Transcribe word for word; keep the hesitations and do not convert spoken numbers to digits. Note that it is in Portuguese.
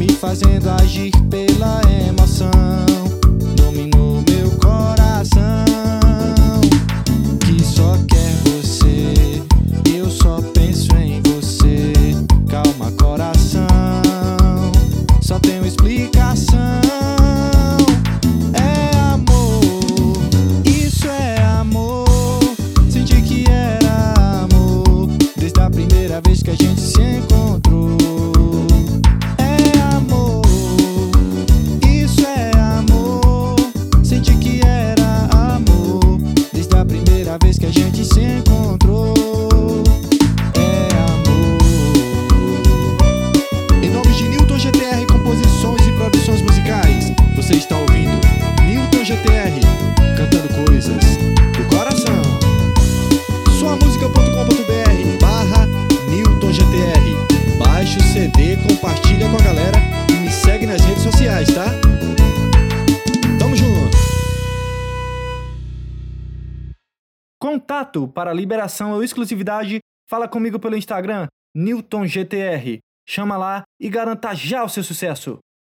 me fazendo agir pela emoção. Dominou meu coração, que só quer você. Eu só penso em você. Calma, coração, só tenho explicação. É amor, isso é amor. Senti que era amor desde a primeira vez que a gente se encontrou. É amor, isso é amor. Senti que era amor desde a primeira vez que a gente se encontrou. É amor. Em nome de Newton G T R Composições e Produções Musicais, você está ouvindo Newton G T R cantando coisas do coração. sua música ponto com ponto br barra Newton G T R. Baixe o C D, compartilha com a galera e me segue nas redes sociais, tá? Tamo junto! Contato para liberação ou exclusividade, fala comigo pelo Instagram, Newton G T R. Chama lá e garanta já o seu sucesso.